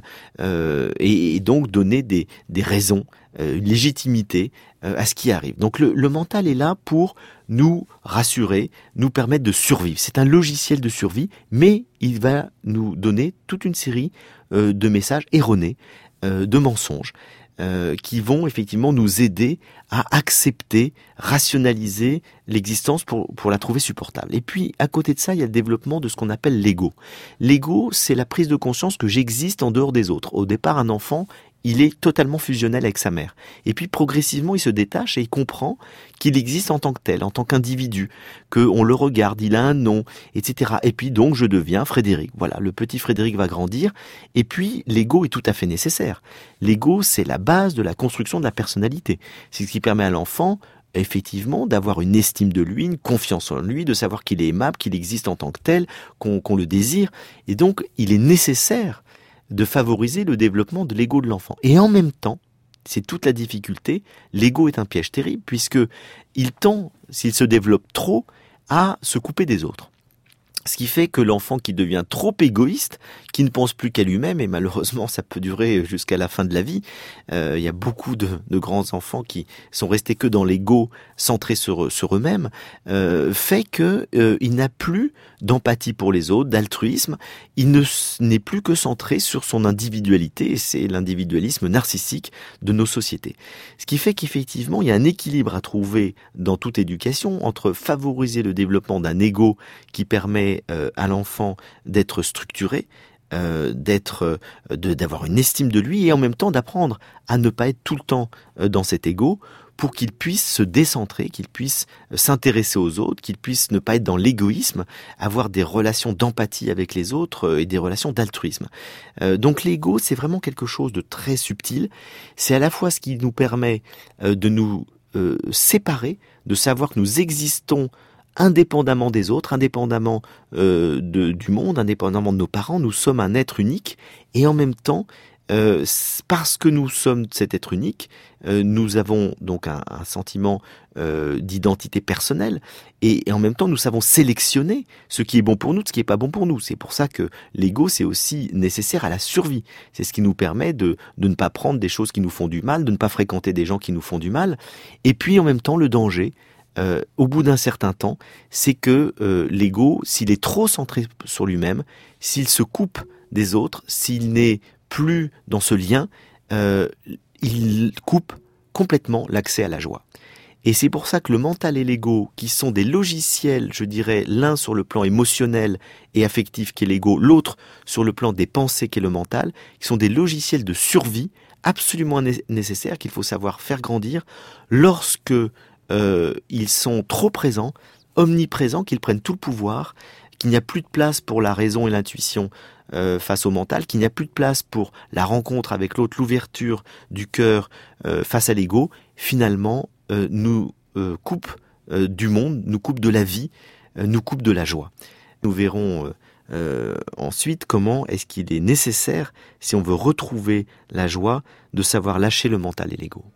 et donc donner des raisons, une légitimité à ce qui arrive. Donc le mental est là pour nous rassurer, nous permettre de survivre. C'est un logiciel de survie, mais il va nous donner toute une série de messages erronés, de mensonges, qui vont effectivement nous aider à accepter, rationaliser l'existence pour la trouver supportable. Et puis, à côté de ça, il y a le développement de ce qu'on appelle l'ego. L'ego, c'est la prise de conscience que j'existe en dehors des autres. Au départ, un enfant, il est totalement fusionnel avec sa mère. Et puis, progressivement, il se détache et il comprend qu'il existe en tant que tel, en tant qu'individu, qu'on le regarde, il a un nom, etc. Et puis, donc, je deviens Frédéric. Voilà, le petit Frédéric va grandir. Et puis, l'ego est tout à fait nécessaire. L'ego, c'est la base de la construction de la personnalité. C'est ce qui permet à l'enfant, effectivement, d'avoir une estime de lui, une confiance en lui, de savoir qu'il est aimable, qu'il existe en tant que tel, qu'on le désire. Et donc, il est nécessaire de favoriser le développement de l'ego de l'enfant. Et en même temps, c'est toute la difficulté, l'ego est un piège terrible puisque il tend, s'il se développe trop, à se couper des autres. Ce qui fait que l'enfant qui devient trop égoïste, qui ne pense plus qu'à lui-même, et malheureusement ça peut durer jusqu'à la fin de la vie, il y a beaucoup de grands enfants qui sont restés que dans l'ego, centrés sur eux-mêmes, fait que il n'a plus d'empathie pour les autres, d'altruisme, il n'est plus que centré sur son individualité, et c'est l'individualisme narcissique de nos sociétés. Ce qui fait qu'effectivement il y a un équilibre à trouver dans toute éducation entre favoriser le développement d'un ego qui permet à l'enfant d'être structuré, d'avoir une estime de lui et en même temps d'apprendre à ne pas être tout le temps dans cet ego pour qu'il puisse se décentrer, qu'il puisse s'intéresser aux autres, qu'il puisse ne pas être dans l'égoïsme, avoir des relations d'empathie avec les autres et des relations d'altruisme. Donc l'ego, c'est vraiment quelque chose de très subtil. C'est à la fois ce qui nous permet de nous séparer, de savoir que nous existons indépendamment des autres, indépendamment du monde, indépendamment de nos parents, nous sommes un être unique et en même temps, parce que nous sommes cet être unique, nous avons donc un sentiment d'identité personnelle et en même temps nous savons sélectionner ce qui est bon pour nous, ce qui est pas bon pour nous. C'est pour ça que l'ego c'est aussi nécessaire à la survie. C'est ce qui nous permet de ne pas prendre des choses qui nous font du mal, de ne pas fréquenter des gens qui nous font du mal. Et puis en même temps le danger, au bout d'un certain temps, c'est que l'ego, s'il est trop centré sur lui-même, s'il se coupe des autres, s'il n'est plus dans ce lien, il coupe complètement l'accès à la joie. Et c'est pour ça que le mental et l'ego, qui sont des logiciels, je dirais, l'un sur le plan émotionnel et affectif qui est l'ego, l'autre sur le plan des pensées qui est le mental, qui sont des logiciels de survie absolument nécessaires qu'il faut savoir faire grandir lorsque ils sont trop présents, omniprésents, qu'ils prennent tout le pouvoir, qu'il n'y a plus de place pour la raison et l'intuition face au mental, qu'il n'y a plus de place pour la rencontre avec l'autre, l'ouverture du cœur face à l'ego, finalement nous coupe du monde, nous coupe de la vie, nous coupe de la joie. Nous verrons ensuite comment est-ce qu'il est nécessaire, si on veut retrouver la joie, de savoir lâcher le mental et l'ego.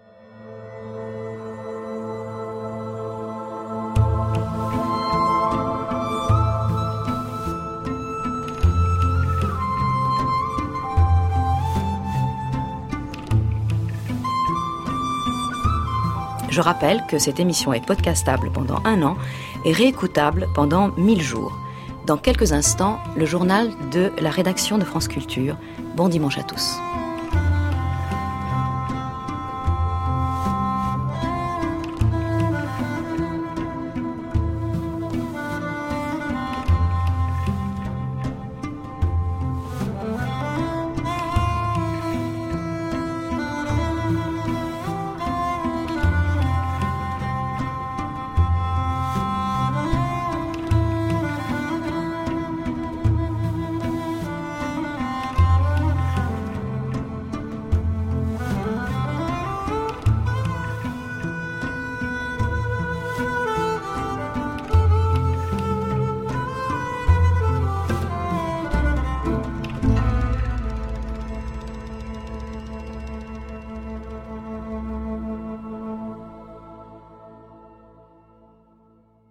Je rappelle que cette émission est podcastable pendant 1 an et réécoutable pendant 1000 jours. Dans quelques instants, le journal de la rédaction de France Culture. Bon dimanche à tous.